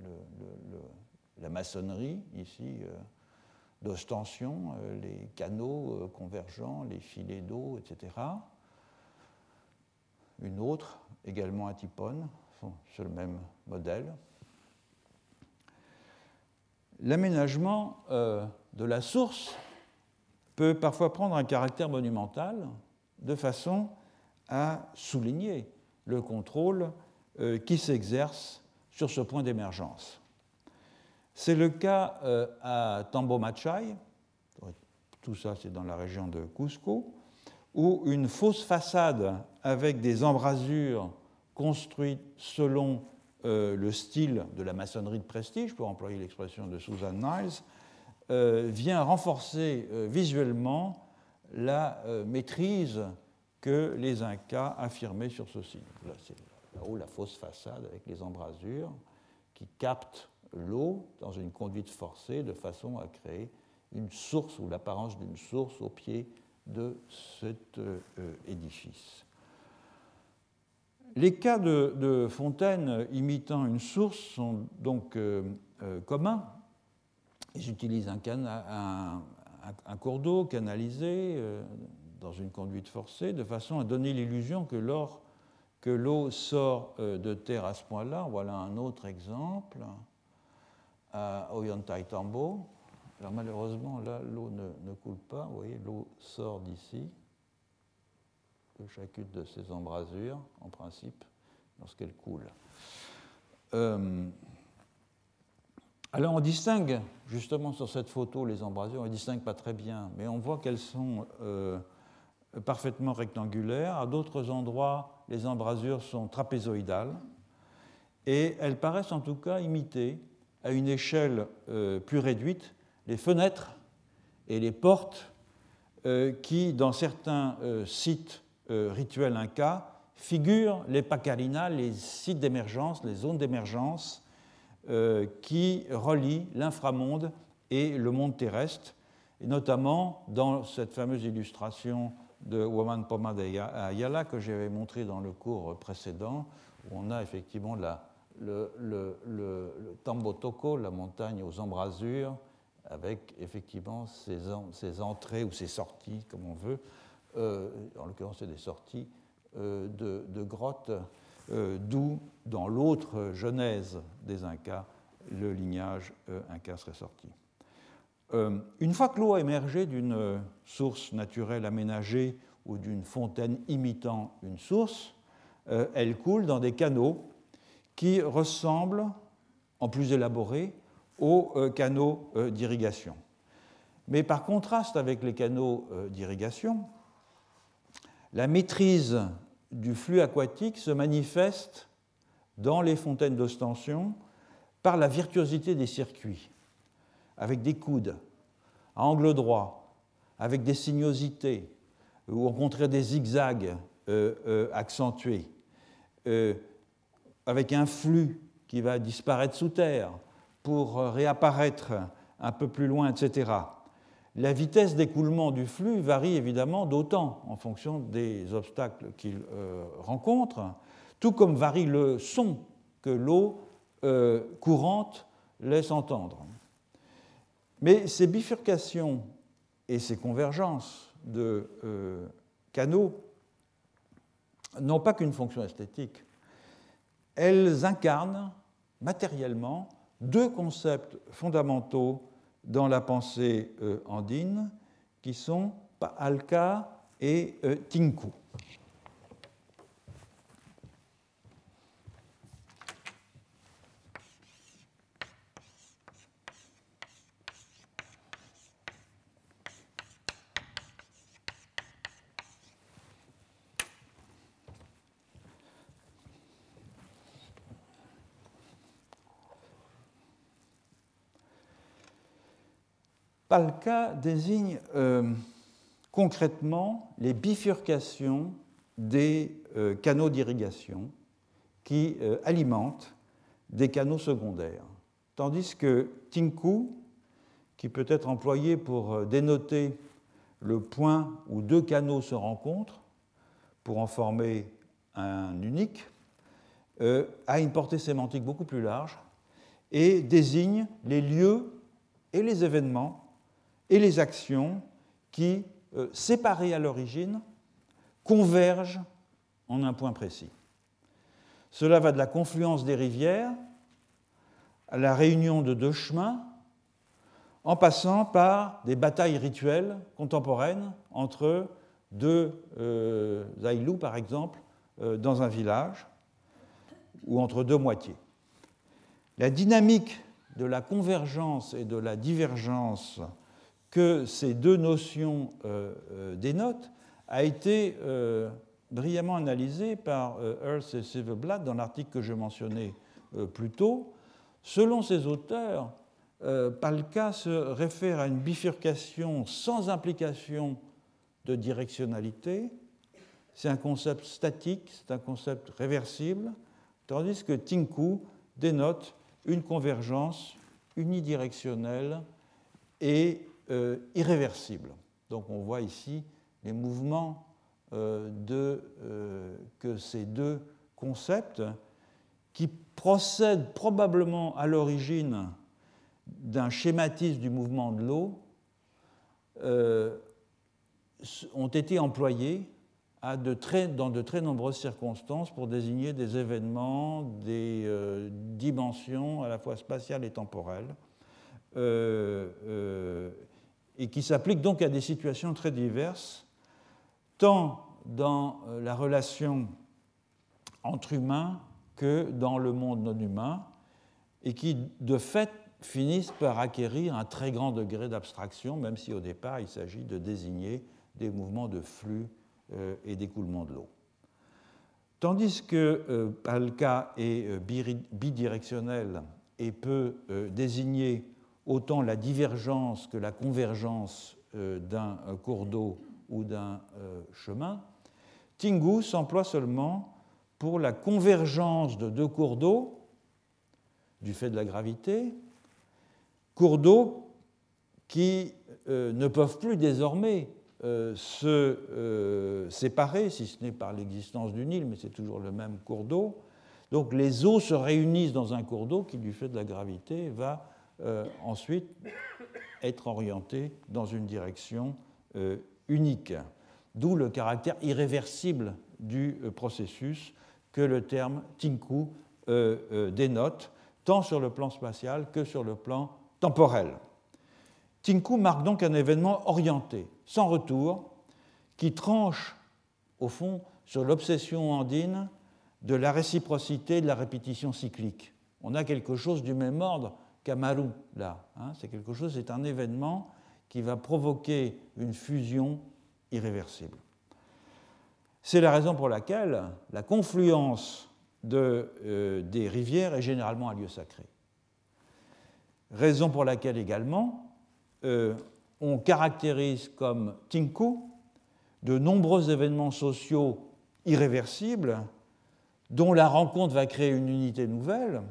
la maçonnerie ici d'Ostension, les canaux convergents, les filets d'eau, etc. Une autre, également à Tipon, sur le même modèle. L'aménagement de la source peut parfois prendre un caractère monumental de façon à souligner le contrôle qui s'exerce sur ce point d'émergence. C'est le cas à Tambomachay, tout ça c'est dans la région de Cusco, où une fausse façade avec des embrasures construites selon le style de la maçonnerie de prestige, pour employer l'expression de Susan Niles, vient renforcer visuellement la maîtrise que les Incas affirmaient sur ce site. Là, c'est là-haut la fausse façade avec les embrasures qui captent l'eau dans une conduite forcée de façon à créer une source ou l'apparence d'une source au pied de cet édifice. Les cas de fontaines imitant une source sont donc communs. Ils utilisent un cours d'eau canalisé dans une conduite forcée de façon à donner l'illusion que l'eau sort de terre à ce point-là. Voilà un autre exemple à Ollantaytambo. Alors malheureusement, là, l'eau ne coule pas. Vous voyez, l'eau sort d'ici, de chacune de ces embrasures, en principe, lorsqu'elle coule. Alors on distingue, justement sur cette photo, les embrasures, on ne les distingue pas très bien, mais on voit qu'elles sont parfaitement rectangulaires. À d'autres endroits, les embrasures sont trapézoïdales, et elles paraissent en tout cas imiter, à une échelle plus réduite, les fenêtres et les portes qui, dans certains sites rituels incas, figurent les pacalinas, les sites d'émergence, les zones d'émergence qui relient l'inframonde et le monde terrestre, et notamment dans cette fameuse illustration de Huaman Poma de Ayala que j'avais montrée dans le cours précédent, où on a effectivement le Tambotoko, la montagne aux embrasures, avec effectivement ses entrées ou ses sorties, comme on veut, en l'occurrence c'est des sorties de grottes, d'où dans l'autre genèse des Incas, le lignage Inca serait sorti. Une fois que l'eau a émergé d'une source naturelle aménagée ou d'une fontaine imitant une source, elle coule dans des canaux qui ressemblent, en plus élaborés, aux canaux d'irrigation. Mais par contraste avec les canaux d'irrigation, la maîtrise du flux aquatique se manifeste dans les fontaines d'ostension par la virtuosité des circuits, avec des coudes, à angle droit, avec des sinuosités, ou au contraire des zigzags accentués, avec un flux qui va disparaître sous terre pour réapparaître un peu plus loin, etc. La vitesse d'écoulement du flux varie évidemment d'autant en fonction des obstacles qu'il rencontre, tout comme varie le son que l'eau courante laisse entendre. Mais ces bifurcations et ces convergences de canaux n'ont pas qu'une fonction esthétique. Elles incarnent matériellement deux concepts fondamentaux dans la pensée andine, qui sont Pa'alka et Tinku. Palka désigne concrètement les bifurcations des canaux d'irrigation qui alimentent des canaux secondaires. Tandis que Tinku, qui peut être employé pour dénoter le point où deux canaux se rencontrent pour en former un unique, a une portée sémantique beaucoup plus large et désigne les lieux et les événements et les actions qui, séparées à l'origine, convergent en un point précis. Cela va de la confluence des rivières à la réunion de deux chemins, en passant par des batailles rituelles contemporaines entre deux aïlous, par exemple, dans un village, ou entre deux moitiés. La dynamique de la convergence et de la divergence que ces deux notions dénotent a été brillamment analysée par Earth et Silverblad dans l'article que je mentionnais plus tôt. Selon ces auteurs, Palka se réfère à une bifurcation sans implication de directionnalité. C'est un concept statique, c'est un concept réversible, tandis que Tinku dénote une convergence unidirectionnelle et irréversible. Donc on voit ici les mouvements que ces deux concepts, qui procèdent probablement à l'origine d'un schématisme du mouvement de l'eau, ont été employés dans de très nombreuses circonstances pour désigner des événements, des dimensions à la fois spatiales et temporelles, et qui s'appliquent donc à des situations très diverses, tant dans la relation entre humains que dans le monde non humain, et qui, de fait, finissent par acquérir un très grand degré d'abstraction, même si au départ il s'agit de désigner des mouvements de flux et d'écoulement de l'eau. Tandis que Palka est bidirectionnel et peut désigner autant la divergence que la convergence d'un cours d'eau ou d'un chemin, Tinku s'emploie seulement pour la convergence de deux cours d'eau du fait de la gravité, cours d'eau qui ne peuvent plus désormais se séparer, si ce n'est par l'existence du Nil, mais c'est toujours le même cours d'eau, Donc les eaux se réunissent dans un cours d'eau qui, du fait de la gravité, va ensuite être orienté dans une direction unique. D'où le caractère irréversible du processus que le terme Tinku dénote, tant sur le plan spatial que sur le plan temporel. Tinku marque donc un événement orienté, sans retour, qui tranche, au fond, sur l'obsession andine de la réciprocité et de la répétition cyclique. On a quelque chose du même ordre qu'Amaru, là. C'est un événement qui va provoquer une fusion irréversible. C'est la raison pour laquelle la confluence des rivières est généralement un lieu sacré. Raison pour laquelle également on caractérise comme Tinku de nombreux événements sociaux irréversibles dont la rencontre va créer une unité nouvelle,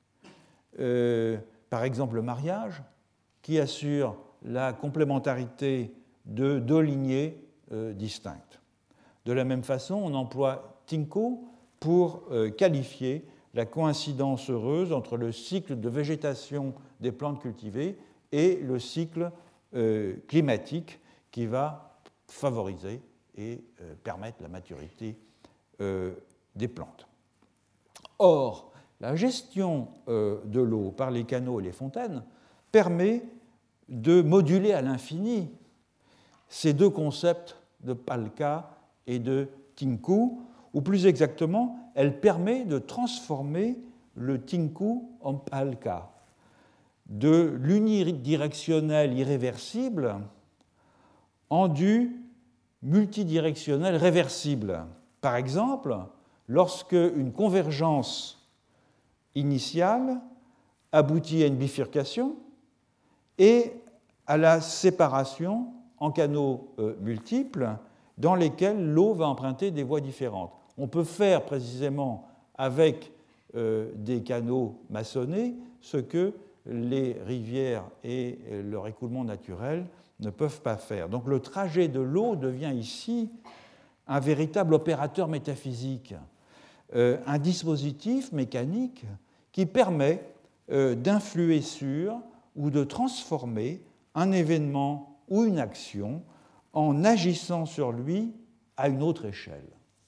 par exemple le mariage, qui assure la complémentarité de deux lignées distinctes. De la même façon, on emploie Tinku pour qualifier la coïncidence heureuse entre le cycle de végétation des plantes cultivées et le cycle climatique qui va favoriser et permettre la maturité des plantes. Or, la gestion de l'eau par les canaux et les fontaines permet de moduler à l'infini ces deux concepts de Palka et de Tinku, ou plus exactement, elle permet de transformer le Tinku en Palka, de l'unidirectionnel irréversible en du multidirectionnel réversible. Par exemple, lorsque une convergence initiale aboutit à une bifurcation et à la séparation en canaux multiples dans lesquels l'eau va emprunter des voies différentes. On peut faire précisément avec des canaux maçonnés ce que les rivières et leur écoulement naturel ne peuvent pas faire. Donc le trajet de l'eau devient ici un véritable opérateur métaphysique, un dispositif mécanique qui permet d'influer sur ou de transformer un événement ou une action en agissant sur lui à une autre échelle.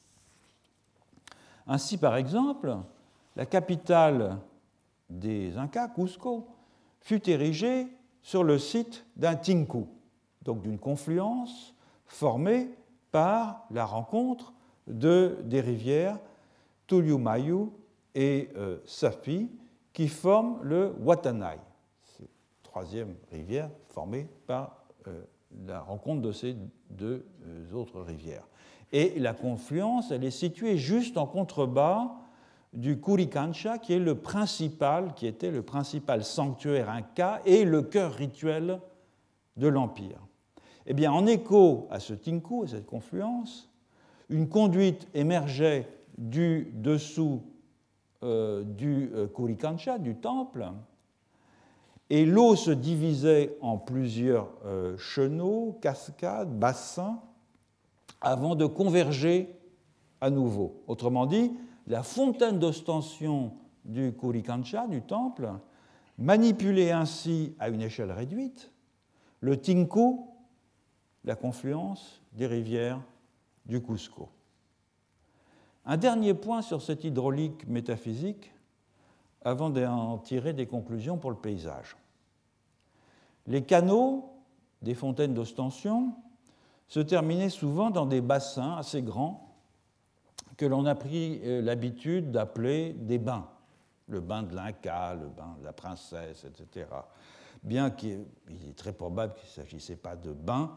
Ainsi, par exemple, la capitale des Incas, Cusco, fut érigée sur le site d'un Tinku, donc d'une confluence formée par la rencontre des rivières Tuyumayu et Sapi qui forment le Watanai, c'est la troisième rivière formée par la rencontre de ces deux autres rivières. Et la confluence, elle est située juste en contrebas du Curicancha, qui était le principal sanctuaire inca et le cœur rituel de l'Empire. Eh bien, en écho à ce Tinku, à cette confluence, une conduite émergeait du dessous du Curicancha, du temple, et l'eau se divisait en plusieurs chenaux, cascades, bassins, avant de converger à nouveau. Autrement dit, la fontaine d'ostension du Curicancha, du temple, manipulait ainsi à une échelle réduite le Tinku, la confluence des rivières du Cusco. Un dernier point sur cette hydraulique métaphysique avant d'en tirer des conclusions pour le paysage. Les canaux des fontaines d'ostension se terminaient souvent dans des bassins assez grands que l'on a pris l'habitude d'appeler des bains. Le bain de l'Inca, le bain de la princesse, etc. Bien qu'il est très probable qu'il ne s'agissait pas de bains.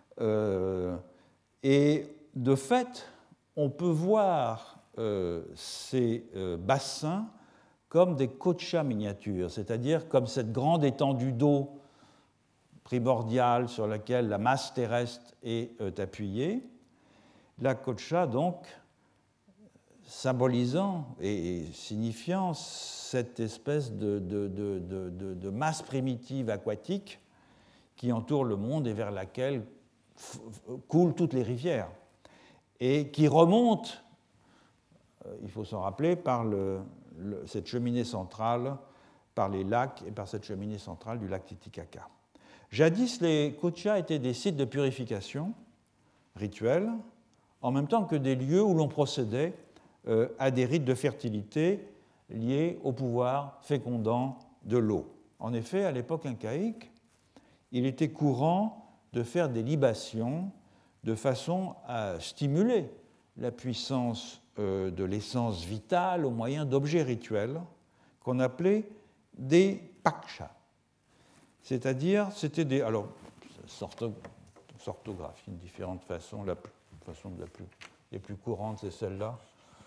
Et de fait, on peut voir ces bassins comme des kochas miniatures, c'est-à-dire comme cette grande étendue d'eau primordiale sur laquelle la masse terrestre est appuyée. La kocha, donc, symbolisant et signifiant cette espèce de masse primitive aquatique qui entoure le monde et vers laquelle coulent toutes les rivières et qui remonte il faut s'en rappeler, par cette cheminée centrale, par les lacs et par cette cheminée centrale du lac Titicaca. Jadis, les kuchas étaient des sites de purification rituels, en même temps que des lieux où l'on procédait à des rites de fertilité liés au pouvoir fécondant de l'eau. En effet, à l'époque incaïque, il était courant de faire des libations de façon à stimuler la puissance de l'essence vitale au moyen d'objets rituels qu'on appelait des pakshas. C'est-à-dire, c'était des... Alors, s'orthographie de différentes façons. La façon les plus courantes, c'est celle-là.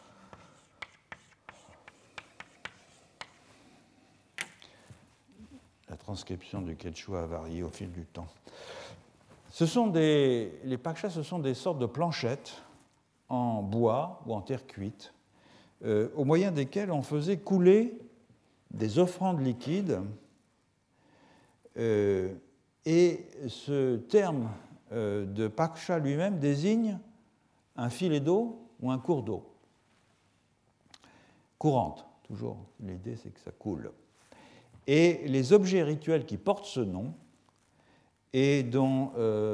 La transcription du quechua a varié au fil du temps. Les pakshas, ce sont des sortes de planchettes en bois ou en terre cuite, au moyen desquelles on faisait couler des offrandes liquides. Et ce terme de paksha lui-même désigne un filet d'eau ou un cours d'eau. Courante, toujours. L'idée, c'est que ça coule. Et les objets rituels qui portent ce nom, et dont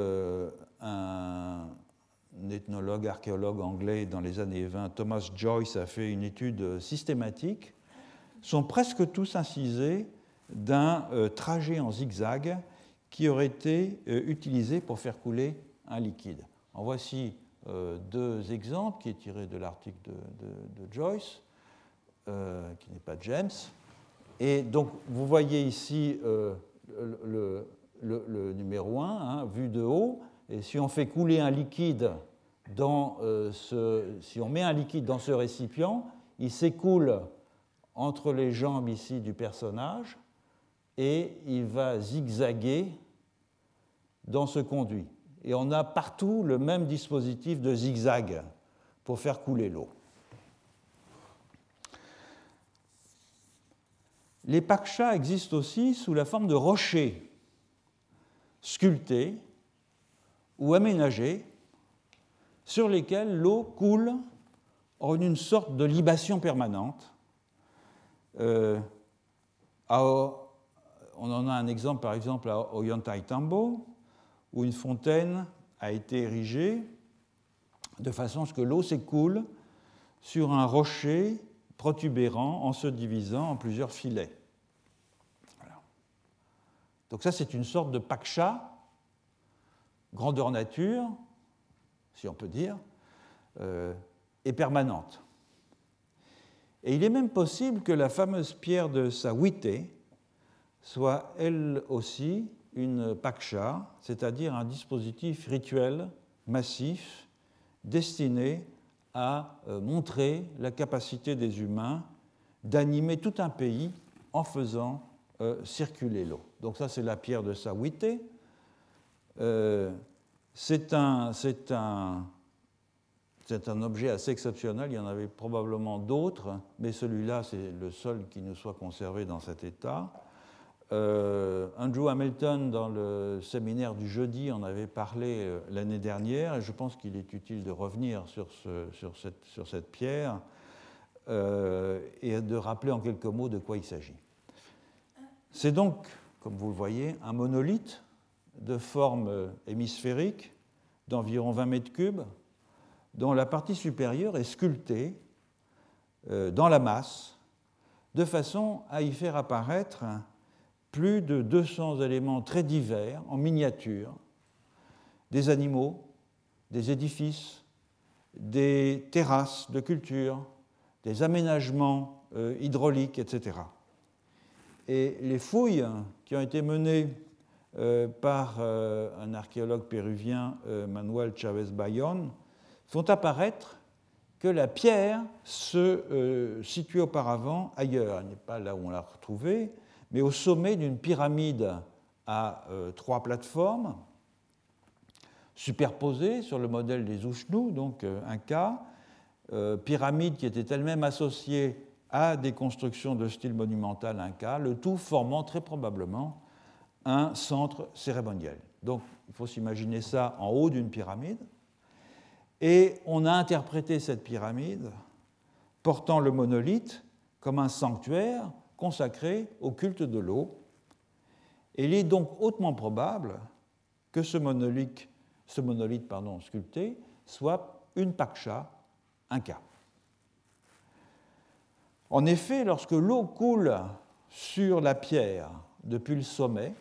un ethnologue, archéologue anglais dans les années 20, Thomas Joyce, a fait une étude systématique, sont presque tous incisés d'un trajet en zigzag qui aurait été utilisé pour faire couler un liquide. En voici deux exemples qui est tiré de l'article de Joyce, qui n'est pas James. Et donc, vous voyez ici le numéro 1, hein, vu de haut, et si on fait couler un liquide si on met un liquide dans ce récipient, il s'écoule entre les jambes ici du personnage et il va zigzaguer dans ce conduit. Et on a partout le même dispositif de zigzag pour faire couler l'eau. Les pakshas existent aussi sous la forme de rochers sculptés ou aménagés sur lesquels l'eau coule en une sorte de libation permanente. On en a un exemple, par exemple, à Ollantaytambo, où une fontaine a été érigée de façon à ce que l'eau s'écoule sur un rocher protubérant en se divisant en plusieurs filets. Voilà. Donc ça, c'est une sorte de paksha, grandeur nature, si on peut dire, et permanente. Et il est même possible que la fameuse pierre de Sawite soit elle aussi une paksha, c'est-à-dire un dispositif rituel massif destiné à montrer la capacité des humains d'animer tout un pays en faisant circuler l'eau. Donc ça, c'est la pierre de Sawite. C'est un objet assez exceptionnel, il y en avait probablement d'autres, mais celui-là, c'est le seul qui nous soit conservé dans cet état. Andrew Hamilton, dans le séminaire du jeudi, en avait parlé l'année dernière, et je pense qu'il est utile de revenir sur cette pierre et de rappeler en quelques mots de quoi il s'agit. C'est donc, comme vous le voyez, un monolithe de forme hémisphérique d'environ 20 mètres cubes, dont la partie supérieure est sculptée dans la masse, de façon à y faire apparaître plus de 200 éléments très divers, en miniature, des animaux, des édifices, des terrasses de culture, des aménagements hydrauliques, etc. Et les fouilles qui ont été menées par un archéologue péruvien, Manuel Chavez Bayon, font apparaître que la pierre se situait auparavant ailleurs. Elle n'est pas là où on l'a retrouvée, mais au sommet d'une pyramide à 3 plateformes, superposées sur le modèle des Ushnus, donc Incas, pyramide qui était elle-même associée à des constructions de style monumental Inca, le tout formant très probablement un centre cérémoniel. Donc il faut s'imaginer ça en haut d'une pyramide, et on a interprété cette pyramide portant le monolithe comme un sanctuaire consacré au culte de l'eau. Et il est donc hautement probable que ce monolithe sculpté soit une paksha inca. En effet, lorsque l'eau coule sur la pierre depuis le sommet,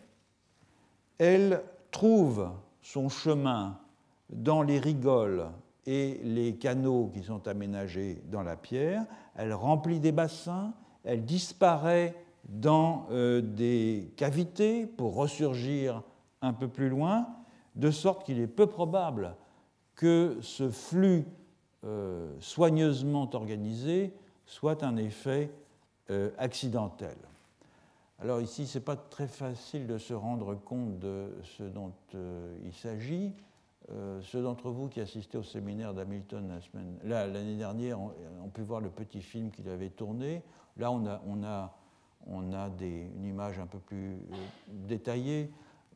elle trouve son chemin dans les rigoles et les canaux qui sont aménagés dans la pierre, elle remplit des bassins, elle disparaît dans des cavités pour ressurgir un peu plus loin, de sorte qu'il est peu probable que ce flux soigneusement organisé soit un effet accidentel. Alors ici, ce n'est pas très facile de se rendre compte de ce dont il s'agit. Ceux d'entre vous qui assistaient au séminaire d'Hamilton l'année dernière ont pu voir le petit film qu'il avait tourné. Là, on a une image un peu plus détaillée.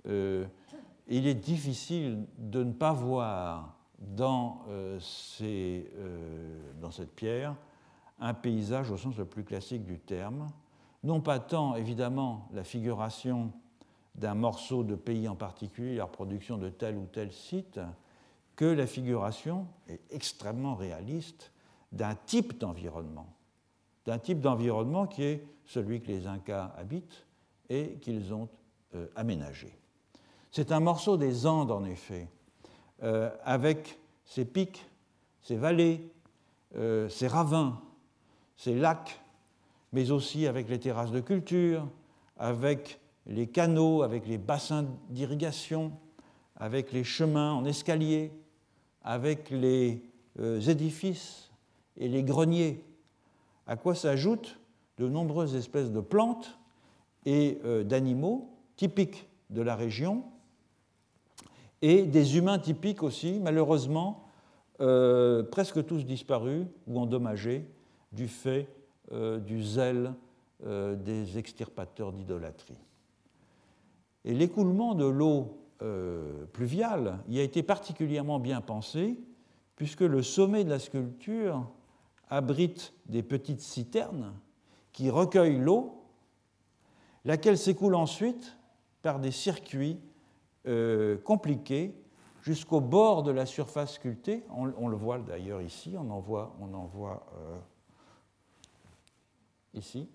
Il est difficile de ne pas voir dans cette pierre un paysage au sens le plus classique du terme, non pas tant, évidemment, la figuration d'un morceau de pays en particulier, la reproduction de tel ou tel site, que la figuration est extrêmement réaliste d'un type d'environnement qui est celui que les Incas habitent et qu'ils ont aménagé. C'est un morceau des Andes, en effet, avec ses pics, ses vallées, ses ravins, ses lacs, mais aussi avec les terrasses de culture, avec les canaux, avec les bassins d'irrigation, avec les chemins en escalier, avec les édifices et les greniers, à quoi s'ajoutent de nombreuses espèces de plantes et d'animaux typiques de la région, et des humains typiques aussi, malheureusement, presque tous disparus ou endommagés du fait du zèle des extirpateurs d'idolâtrie. Et l'écoulement de l'eau pluviale y a été particulièrement bien pensé, puisque le sommet de la sculpture abrite des petites citernes qui recueillent l'eau, laquelle s'écoule ensuite par des circuits compliqués jusqu'au bord de la surface sculptée. On le voit d'ailleurs ici, on en voit ici.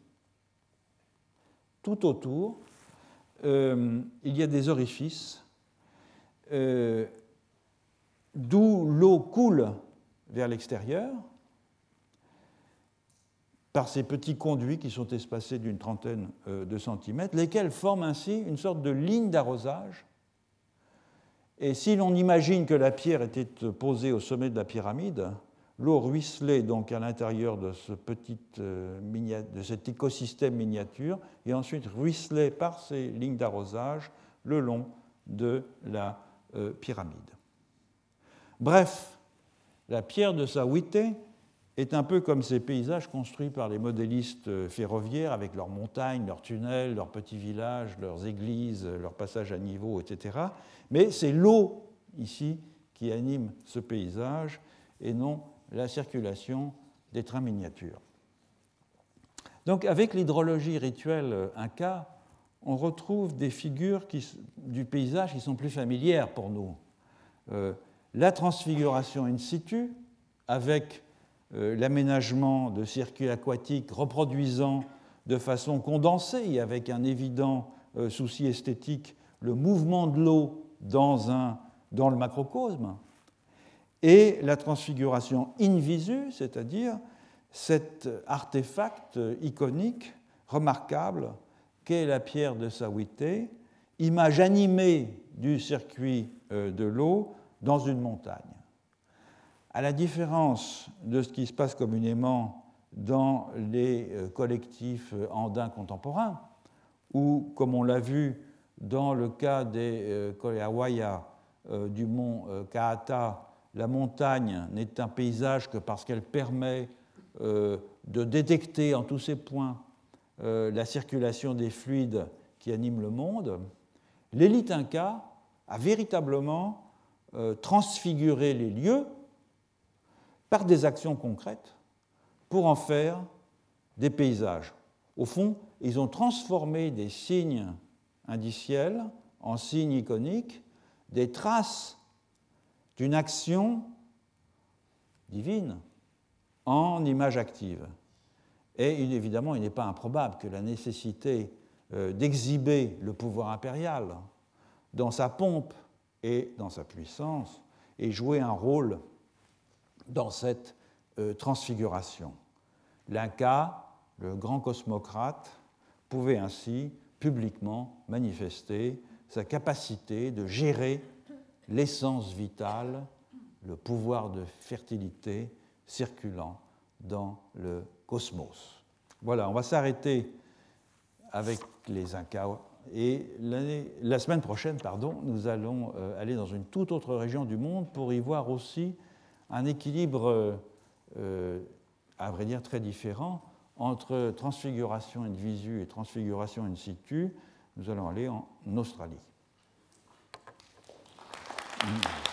Tout autour, il y a des orifices d'où l'eau coule vers l'extérieur par ces petits conduits qui sont espacés d'une trentaine de centimètres, lesquels forment ainsi une sorte de ligne d'arrosage. Et si l'on imagine que la pierre était posée au sommet de la pyramide, l'eau ruisselait donc à l'intérieur de cet écosystème miniature et ensuite ruisselait par ces lignes d'arrosage le long de la pyramide. Bref, la pierre de Sahuite est un peu comme ces paysages construits par les modélistes ferroviaires avec leurs montagnes, leurs tunnels, leurs petits villages, leurs églises, leurs passages à niveau, etc. Mais c'est l'eau ici qui anime ce paysage et non la circulation des trains miniatures. Donc avec l'hydrologie rituelle inca, on retrouve des figures du paysage qui sont plus familières pour nous. La transfiguration in situ, avec l'aménagement de circuits aquatiques reproduisant de façon condensée et avec un évident souci esthétique le mouvement de l'eau dans le macrocosme, et la transfiguration in visu, c'est-à-dire cet artefact iconique remarquable qu'est la pierre de Sahuite, image animée du circuit de l'eau dans une montagne. À la différence de ce qui se passe communément dans les collectifs andins contemporains, où, comme on l'a vu dans le cas des Coleawaya du mont Kaata, la montagne n'est un paysage que parce qu'elle permet de détecter en tous ses points la circulation des fluides qui animent le monde, l'élite inca a véritablement transfiguré les lieux par des actions concrètes pour en faire des paysages. Au fond, ils ont transformé des signes indiciels en signes iconiques, des traces d'une action divine en images actives. Et évidemment, il n'est pas improbable que la nécessité d'exhiber le pouvoir impérial dans sa pompe et dans sa puissance ait joué un rôle dans cette transfiguration. L'Inca, le grand cosmocrate, pouvait ainsi publiquement manifester sa capacité de gérer l'essence vitale, le pouvoir de fertilité circulant dans le cosmos. Voilà, on va s'arrêter avec les Incas. Et la semaine prochaine, nous allons aller dans une toute autre région du monde pour y voir aussi un équilibre, à vrai dire, très différent entre transfiguration in visu et transfiguration in situ. Nous allons aller en Australie.